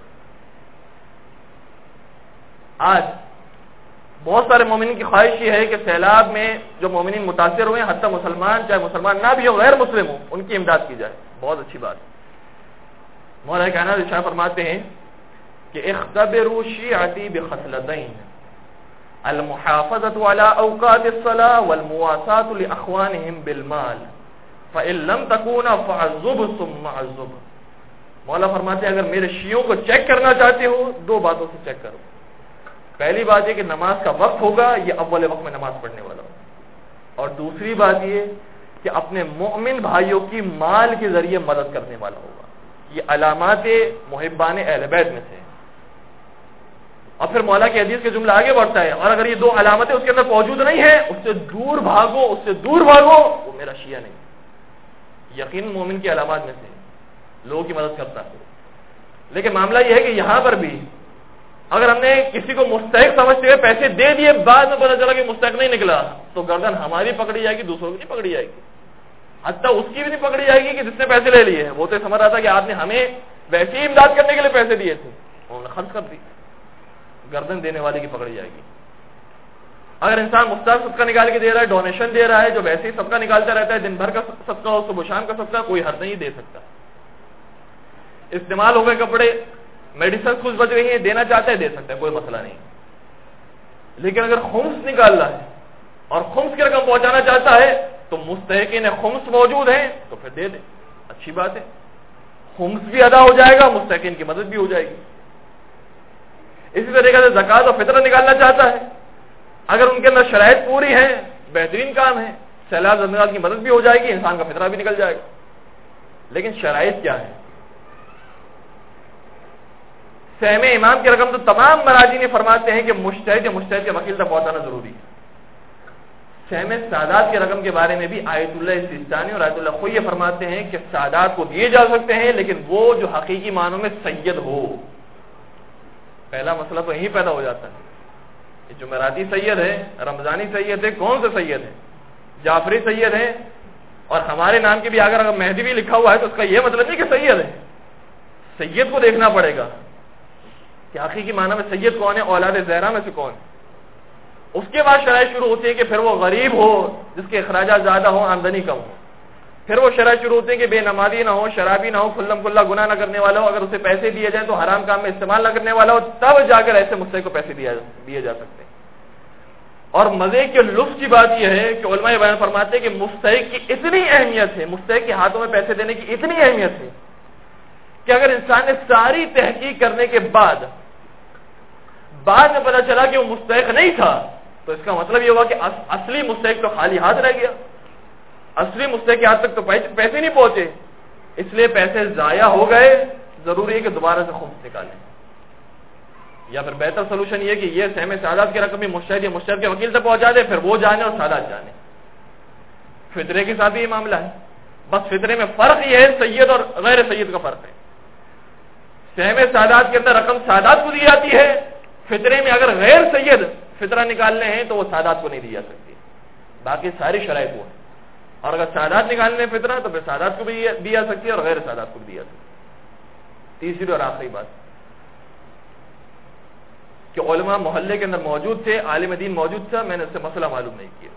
آج بہت سارے مومنین کی خواہش یہ ہے کہ سیلاب میں جو مومنین متاثر ہوئے ہیں، حتی مسلمان چاہے مسلمان نہ بھی ہو، غیر مسلم ہو، ان کی امداد کی جائے. بہت اچھی بات. مولا کائنات ارشاد فرماتے ہیں کہ اختبروا شیعتی بخصلتین المحافظۃ علی اوقات الصلاۃ والمواساۃ لاخوانہم بالمال فإن لم تکونا فعذب ثم عذب. مولا فرماتے ہیں اگر میرے شیعوں کو چیک کرنا چاہتے ہو، دو باتوں سے چیک کرو. پہلی بات یہ کہ نماز کا وقت ہوگا، یہ اول وقت میں نماز پڑھنے والا ہوں. اور دوسری بات یہ کہ اپنے مومن بھائیوں کی مال کے ذریعے مدد کرنے والا ہوگا. یہ علامات محبان اہل بیت میں سے. اور پھر مولا کی حدیث کا جملہ آگے بڑھتا ہے، اور اگر یہ دو علامتیں اس کے اندر موجود نہیں ہیں، اس سے دور بھاگو، اس سے دور بھاگو، وہ میرا شیعہ نہیں. یقین مومن کی علامات میں سے لوگوں کی مدد کرتا ہے. لیکن معاملہ یہ ہے کہ یہاں پر بھی اگر ہم نے کسی کو مستحق سمجھتے ہوئے پیسے دے دیے، بعد میں پتا چلا کہ مستحق نہیں نکلا، تو گردن ہماری پکڑی جائے گی، دوسروں کی نہیں پکڑی جائے گی، حتیٰ اس کی بھی نہیں پکڑی جائے گی کہ جس نے پیسے لے لیے. وہ تو سمجھ رہا تھا کہ آپ نے ہمیں ویسے ہی امداد کرنے کے لیے پیسے دیے تھے، انہوں نے خرچ کر دی. گردن دینے والے کی پکڑی جائے گی. اگر انسان مستحق صدقہ نکال کے دے رہا ہے، ڈونیشن دے رہا ہے، جو ویسے ہی صدقہ نکالتا رہتا ہے، دن بھر کا صدقہ ہو، صبح شام کا صدقہ، کوئی حد نہیں دے سکتا. استعمال ہو گئے کپڑے، میڈیسن کچھ بچ رہی ہیں، دینا چاہتا ہے دے سکتا ہے، کوئی مسئلہ نہیں. لیکن اگر خمس نکال رہا ہے اور خمس کی رقم پہنچانا چاہتا ہے تو مستحقین خمس موجود ہیں تو پھر دے دے، اچھی بات ہے. خمس بھی ادا ہو جائے گا، مستحقین کی مدد بھی ہو جائے گی. اسی طریقے سے زکوٰۃ اور فطرہ نکالنا چاہتا ہے، اگر ان کے اندر شرائط پوری ہیں، بہترین کام ہے، سیلاب زلزلہ کی مدد بھی ہو جائے گی، انسان کا فطرہ بھی نکل جائے گا. لیکن شرائط کیا ہے؟ سہم امام کی رقم تو تمام مراجعین فرماتے ہیں کہ مجتہد یا مجتہد کے وکیل تک پہنچانا ضروری ہے. سہم سادات کی رقم کے بارے میں بھی آیت اللہ سیستانی اور آیت اللہ خوئی فرماتے ہیں کہ سادات کو دیے جا سکتے ہیں، لیکن وہ جو حقیقی معنوں میں سید ہو. پہلا مسئلہ تو یہی پیدا ہو جاتا ہے، یہ جمعراتی سید ہے، رمضانی سید ہے، کون سے سید ہے؟ جعفری سید ہے، اور ہمارے نام کے بھی اگر مہدی بھی لکھا ہوا ہے تو اس کا یہ مطلب نہیں کہ سید ہے. سید کو دیکھنا پڑے گا کہ حقیقی معنی میں سید کون ہے، اولاد زہرا میں سے کون ہے. اس کے بعد شرائط شروع ہوتی ہے کہ پھر وہ غریب ہو، جس کے اخراجات زیادہ ہوں، آمدنی کم ہو. پھر وہ شرائط شروع ہوتی ہے کہ بے نمازی نہ ہو، شرابی نہ ہو، کھلم کھلا گناہ نہ کرنے والا ہو، اگر اسے پیسے دیے جائیں تو حرام کام میں استعمال نہ کرنے والا ہو، تب جا کر ایسے مستحق کو پیسے دیے جا سکتے ہیں. اور مزے کے لطف کی بات یہ ہے کہ علماء بیان فرماتے ہیں کہ مستحق کی اتنی اہمیت ہے، مستحق کے ہاتھوں میں پیسے دینے کی اتنی اہمیت ہے کہ اگر انسان نے ساری تحقیق کرنے کے بعد میں پتا چلا کہ وہ مستحق نہیں تھا تو اس کا مطلب یہ ہوا کہ اصلی مستحق تو خالی ہاتھ رہ گیا، اصلی مستحق کے ہاتھ تک تو پیسے نہیں پہنچے، اس لیے پیسے ضائع ہو گئے. ضروری ہے کہ دوبارہ سے خمس نکالیں، یا پھر بہتر سولوشن یہ کہ یہ سہم سادات کی رقم بھی مجتہد یا مجتہد کے وکیل تک پہنچا دے، پھر وہ جانے اور سادات جانے. فطرے کے ساتھ بھی یہ معاملہ ہے، بس فطرے میں فرق یہ ہے، سید اور غیر سید کا فرق ہے. سہم سادات کے اندر رقم سادات کو دی جاتی ہے، فطرے میں اگر غیر سید فطرہ نکالنے ہیں تو وہ سادات کو نہیں دی جا سکتی. باقی ساری شرائط وہ ہے، اور اگر سادات نکالنے فطرہ تو پھر سادات کو بھی دی جا سکتی ہے اور غیر سادات کو بھی دی جا سکتی ہے. تیسری اور آخری بات کہ علماء محلے کے اندر موجود تھے، عالم دین موجود تھا، میں نے اس سے مسئلہ معلوم نہیں کیا.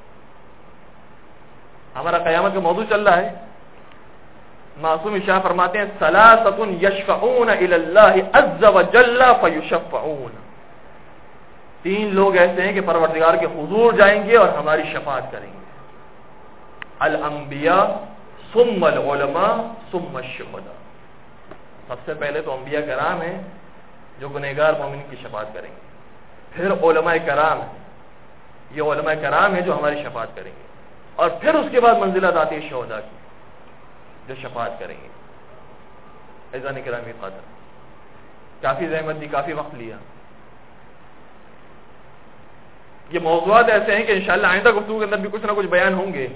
ہمارا قیامت کا موضوع چل رہا ہے. معصوم شاہ فرماتے ہیں ثلاثۃ یشفعون الی اللہ عز وجل فیشفعون. 3 لوگ ایسے ہیں کہ پروردگار کے حضور جائیں گے اور ہماری شفاعت کریں گے. الانبیاء ثم العلماء ثم الشہداء. سب سے پہلے تو انبیاء کرام ہیں جو گنہگار مومن کی شفاعت کریں گے، پھر علماء کرام ہیں، یہ علماء کرام ہیں جو ہماری شفاعت کریں گے، اور پھر اس کے بعد منزلت آتی ہے شہداء کی جو شفاعت کریں گے. اعزان کرام خاطر کافی زحمت دی، کافی وقت لیا. یہ موضوعات ایسے ہیں کہ انشاءاللہ آئندہ گفتگو کے اندر بھی کچھ نہ کچھ بیان ہوں گے،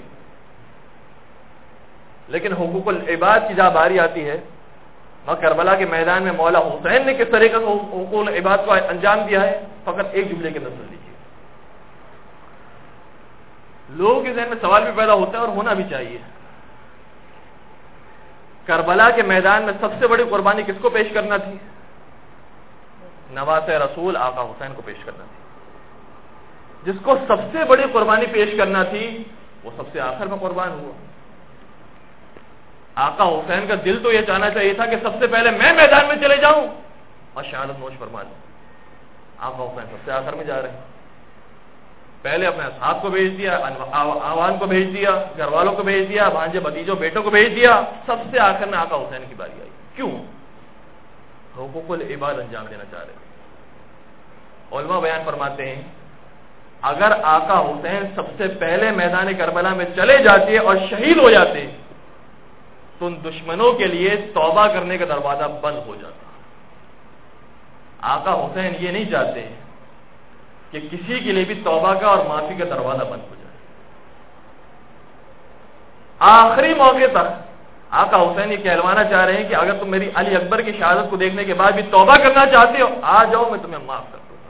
لیکن حقوق العباد کی جب باری آتی ہے، اور کربلا کے میدان میں مولا حسین نے کس طریقے سے حقوق العباد کو انجام دیا ہے، فقط ایک جملے کے اندر سن لیجیے. لوگوں کے ذہن میں سوال بھی پیدا ہوتا ہے اور ہونا بھی چاہیے. کربلا کے میدان میں سب سے بڑی قربانی کس کو پیش کرنا تھی؟ نواسہ رسول آقا حسین کو پیش کرنا تھی. جس کو سب سے بڑی قربانی پیش کرنا تھی وہ سب سے آخر میں قربان ہوا. آقا حسین کا دل تو یہ چاہنا چاہیے تھا کہ سب سے پہلے میں میدان میں چلے جاؤں اور شہادت نوش فرما دوں. آقا حسین سب سے آخر میں جا رہے ہیں. پہلے اپنے اصحاب کو بھیج دیا، آوان کو بھیج دیا، گھر والوں کو بھیج دیا، بھانجے بھتیجوں بیٹوں کو بھیج دیا، سب سے آخر میں آقا حسین کی باری آئی. کیوں؟ حقوق العباد انجام دینا چاہ رہے ہیں. علماء بیان فرماتے ہیں اگر آقا حسین سب سے پہلے میدان کربلا میں چلے جاتے اور شہید ہو جاتے تو ان دشمنوں کے لیے توبہ کرنے کا دروازہ بند ہو جاتا. آقا حسین یہ نہیں چاہتے کہ کسی کے لیے بھی توبہ کا اور معافی کا دروازہ بند ہو جائے. آخری موقع تک آقا حسین یہ کہلوانا چاہ رہے ہیں کہ اگر تم میری علی اکبر کی شہادت کو دیکھنے کے بعد بھی توبہ کرنا چاہتے ہو آ جاؤ، میں تمہیں معاف کر دوں گا۔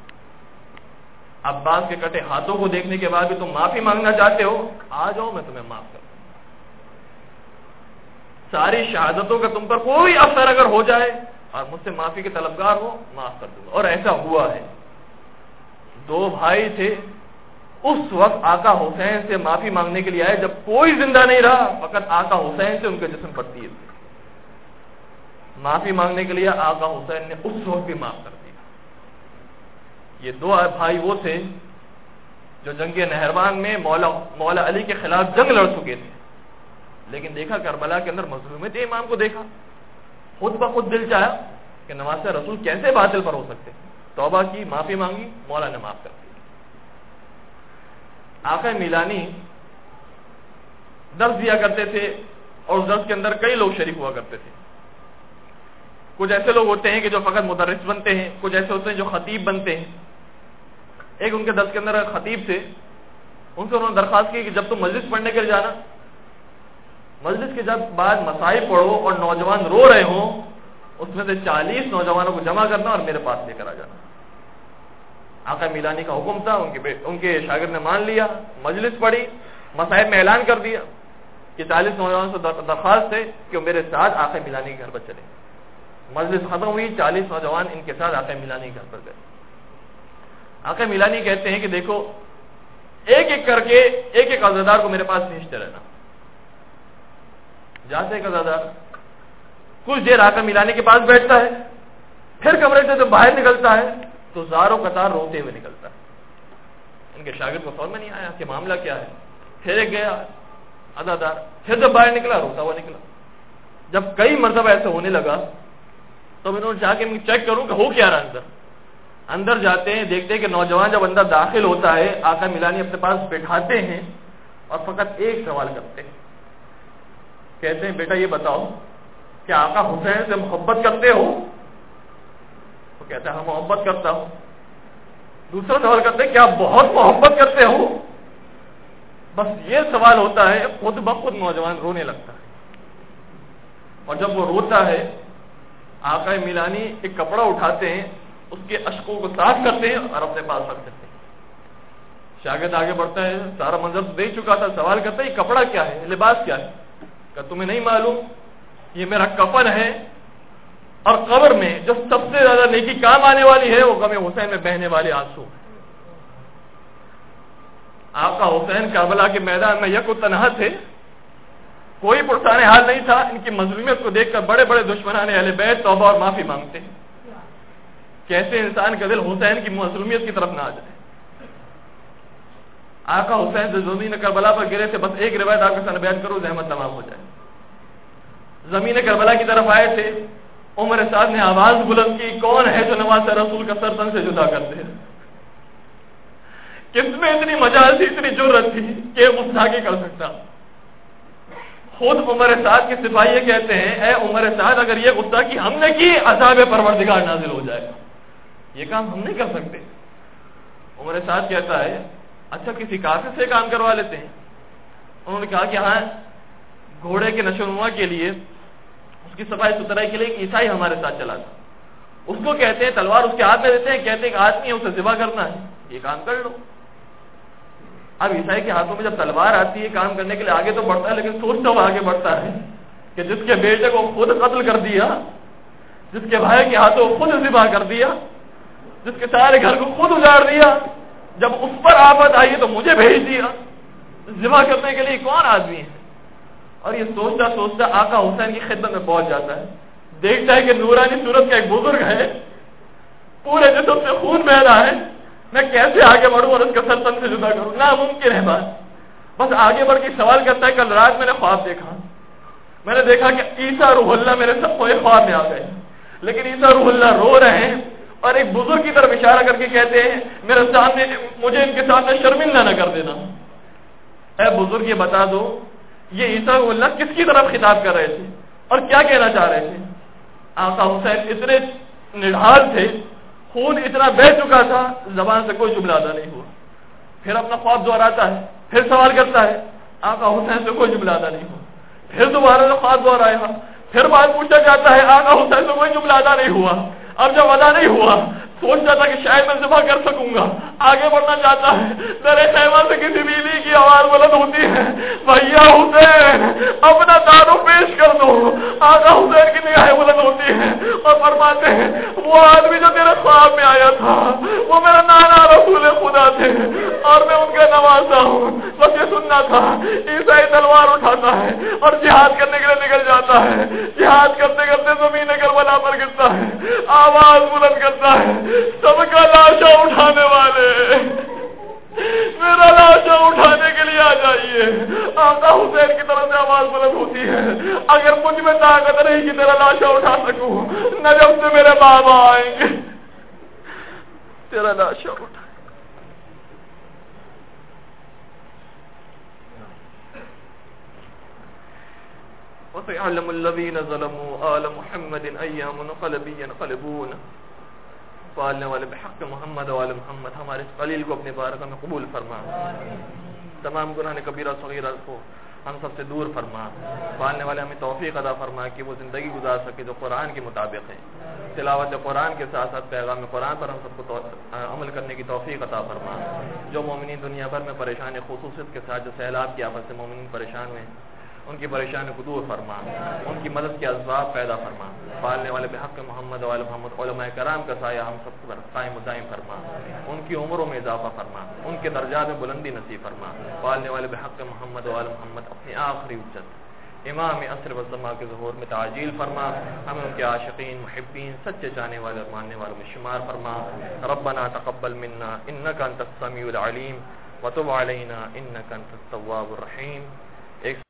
عباس کے کٹے ہاتھوں کو دیکھنے کے بعد بھی تم معافی مانگنا چاہتے ہو آ جاؤ، میں تمہیں معاف کر دوں گا۔ ساری شہادتوں کا تم پر کوئی اثر اگر ہو جائے اور مجھ سے معافی کے طلبگار ہو، معاف کر دوں گا۔ اور ایسا ہوا ہے۔ دو بھائی تھے، اس وقت آقا حسین سے معافی مانگنے کے لیے آئے جب کوئی زندہ نہیں رہا، فقط آقا حسین سے ان کے جسم پر تیر تھے۔ معافی مانگنے کے لیے آقا حسین نے اس وقت بھی معاف کر دیا۔ یہ دو بھائی وہ تھے جو جنگ نہروان میں مولا علی کے خلاف جنگ لڑ چکے تھے، لیکن دیکھا کربلا کے اندر مظلومیت امام کو دیکھا، خود بخود دل چاہا کہ نواسہ رسول کیسے باطل پر ہو سکتے، توبہ کی، معافی مانگی، مولا نے معاف کر دی۔ آقا میلانی درس دیا کرتے تھے اور اس درس کے اندر کئی لوگ شریک ہوا کرتے تھے۔ کچھ ایسے لوگ ہوتے ہیں کہ جو فقط مدرس بنتے ہیں، کچھ ایسے ہوتے ہیں جو خطیب بنتے ہیں۔ ایک ان کے درس کے اندر خطیب تھے، ان سے انہوں نے درخواست کی کہ جب تم مجلس پڑھنے کے لیے جانا، مجلس کے جب بعد مسائل پڑھو اور نوجوان رو رہے ہوں، اس میں سے 40 نوجوانوں کو جمع کرنا اور میرے پاس لے کر آ جانا۔ آقا میلانی کا حکم تھا، ان کے شاگرد نے مان لیا، مجلس پڑھی، مسائل میں اعلان کر دیا کہ 40 نوجوانوں سے درخواست ہے کہ وہ میرے ساتھ آقا میلانی کے گھر پر چلیں۔ مجلس ختم ہوئی، 40 نوجوان ان کے ساتھ آقا میلانی کے گھر پر گئے۔ آقا میلانی کہتے ہیں کہ دیکھو، ایک ایک کر کے ایک ایک عزادار کو میرے پاس بھیجتے رہنا۔ جاتے ایک عزادار کچھ دیر آقا میلانی کے پاس بیٹھتا ہے، پھر کمرے سے جب باہر نکلتا ہے تو زاروں قطار روتے ہوئے نکلتا ہے۔ ان کے شاگرد کو سمجھ میں نہیں آیا کہ معاملہ کیا ہے۔ پھر ایک گیا عزادار، پھر جب باہر نکلا روتا ہوا نکلا۔ جب کئی مرتبہ ایسا ہونے لگا تو انہوں نے چاہ کے چیک کروں کہ ہو کیا رہا اندر جاتے ہیں، دیکھتے ہیں کہ نوجوان جب اندر داخل ہوتا ہے آقا میلانی اپنے پاس بٹھاتے ہیں اور فقط ایک سوال کرتے ہیں، کہتے ہیں بیٹا یہ بتاؤ کہ آقا حسین سے محبت کرتے ہو؟ وہ کہتا ہے ہاں محبت کرتا ہوں۔ دوسرا سوال کرتے ہیں کیا بہت محبت کرتے ہو؟ بس یہ سوال ہوتا ہے، خود بخود نوجوان رونے لگتا ہے، اور جب وہ روتا ہے آقا میلانی ایک کپڑا اٹھاتے ہیں، اس کے اشکوں کو صاف کرتے ہیں اور اپنے پاس رکھ دیتے ہیں۔ شاگرد آگے بڑھتا ہے، سارا منظر دیکھ چکا تھا، سوال کرتا ہے یہ کپڑا کیا ہے، لباس کیا ہے؟ کہ تمہیں نہیں معلوم یہ میرا کفن ہے، اور قبر میں جو سب سے زیادہ نیکی کام آنے والی ہے وہ غم حسین میں بہنے والے آنسو ہیں۔ آقا حسین کربلا کے میدان میں یک و تنہا تھے، کوئی پرسان حال نہیں تھا۔ ان کی مظلومیت کو دیکھ کر بڑے بڑے دشمنان اہل بیت توبہ اور معافی مانگتے ہیں۔ کیسے انسان کا دل حسین کی مظلومیت کی طرف نہ آ جائے۔ آقا حسین جو زمین کربلا پر گرے تھے، بس ایک روایت آپ کے سامنے بیان کرو، زحمت تمام ہو جائے۔ زمین کربلا کی طرف آئے تھے، عمر سعد نے آواز بلند کی، کون ہے جو نواسہ رسول کا سر تن سے جدا کر دے؟ کس میں اتنی مجال تھی، اتنی جرت تھی کہ گستاخی کر سکتا؟ خود عمر سعد کے سپاہی یہ کہتے ہیں، اے عمر سعد اگر یہ گستاخی ہم نے کی عذاب پروردگار نازل ہو جائے گا، یہ کام ہم نہیں کر سکتے۔ عمر سعد کہتا ہے اچھا کسی کافر سے کام کروا لیتے ہیں۔ انہوں نے کہا کہ ہاں گھوڑے کے نشو و نما کے لیے، اس کی صفائی ستھرائی کے لیے ایک عیسائی ہمارے ساتھ چلا تھا، اس کو کہتے ہیں تلوار اس کے ہاتھ میں دیتے ہیں، کہتے ہیں کہ آدمی ہے اسے ذبح کرنا ہے، یہ کام کر لو۔ اب عیسائی کے ہاتھوں میں جب تلوار آتی ہے کام کرنے کے لیے آگے تو بڑھتا ہے، لیکن سوچتا ہوا آگے بڑھتا ہے کہ جس کے بیٹے کو خود قتل کر دیا، جس کے بھائی کے ہاتھوں خود ذبح کر دیا، جس کے سارے گھر کو خود اجاڑ دیا، جب اس پر آفت آئی تو مجھے بھیج دیا، ذبح کرنے کے لیے کون آدمی ہے؟ اور یہ سوچتا سوچتا آقا حسین کی خدمت میں پہنچ جاتا ہے، دیکھتا ہے کہ نورانی صورت کا ایک بزرگ ہے، پورے جسم سے خون بہ رہا ہے، میں کیسے آگے بڑھوں اور اس کا سر تن سے جدا کروں؟ ناممکن ہے بات۔ بس آگے بڑھ کے سوال کرتا ہے کل رات میں نے خواب دیکھا، میں نے دیکھا کہ عیسیٰ روح اللہ میرے سب کو خواب میں آ گئے، لیکن عیسیٰ روح اللہ رو رہے ہیں اور ایک بزرگ کی طرف اشارہ کر کے کہتے ہیں میرے سامنے، مجھے ان کے سامنے شرمندہ نہ کر دینا۔ اے بزرگ یہ بتا دو یہ عیسیٰ روح اللہ کس کی طرف خطاب کر رہے تھے اور کیا کہنا چاہ رہے تھے؟ آقا حسین اتنے نڈھال تھے، خون اتنا بہ چکا تھا، زبان سے کوئی جملہ ادا نہیں ہوا۔ پھر اپنا خواب دہراتا ہے، پھر سوال کرتا ہے، آقا حسین سے کوئی جملہ ادا نہیں ہوا۔ پھر دوبارہ جو خواب دوہرایا، پھر بعد پوچھا جاتا ہے آقا حسین تو کوئی جملہ ادا نہیں ہوا. اب جب ادا نہیں ہوا سوچتا تھا کہ شاید میں ذبح کر سکوں گا، آگے بڑھنا چاہتا ہے، میرے خیمہ سے کسی بیوی کی آواز بلند ہوتی ہے، بھیا حسین اپنا دارو پیش کر دو. آقا حسین کی نگاہیں بلند ہوتی ہیں اور فرماتے ہیں وہ آدمی جو تیرے خواب میں آیا تھا وہ میرا نانا رسول خدا تھے اور میں ان کا نوازا ہوں. بس یہ سننا تھا. عیسائی تلوار اٹھاتا ہے اور جہاد کرنے کے لیے نکل جاتا ہے. جہاد کرتے کرتے زمین کربلا پر گرتا ہے، آواز بلند کرتا ہے، سب کا لاشا اٹھانے والے میرا لاشا اٹھانے کے لیے آ جائیے. آقا حسین کی طرف سے آواز بلند ہوتی ہے، اگر مجھ میں طاقت نہیں کہ تیرا لاشا اٹھا سکوں، نجف سے میرے بابا آئیں گے تیرا لاشا اٹھا. وَسَيَعْلَمُ الَّذِينَ ظَلَمُوا آلَ مُحَمَّدٍ أَيَّ مُنْقَلَبٍ يَنْقَلِبُونَ. پالنے والے بحق محمد و آل محمد ہمارے اس قلیل کو اپنے بارگاہ میں قبول فرما. تمام گناہ کبیرہ صغیرہ کو ہم سب سے دور فرما. پالنے والے ہمیں توفیق عطا فرما کہ وہ زندگی گزار سکے جو قرآن کے مطابق ہے. تلاوت قرآن کے ساتھ ساتھ پیغام قرآن پر ہم سب کو عمل کرنے کی توفیق عطا فرما. جو مومنین دنیا بھر میں پریشان خصوصیت کے ساتھ جو سیلاب کی آفت سے مومنین پریشان ہوئے ان کی پریشانی کو دور فرما، ان کی مدد کے اسباب پیدا فرما. پالنے والے بحق محمد و آل محمد علماء کرام کا سایہ ہم سب پر قائم و دائم فرما. ان کی عمروں میں اضافہ فرما، ان کے درجات میں بلندی نصیب فرما. پالنے والے بحق محمد و آل محمد اپنی آخری اجت امام عصر و زمان کے ظہور میں تعجیل فرما. ہمیں ان کے عاشقین محبین سچے چاہنے والے اور ماننے والوں میں شمار فرما. ربنا تقبل منا انک انت السمیع العلیم وتب علینا انک انت التواب الرحیم.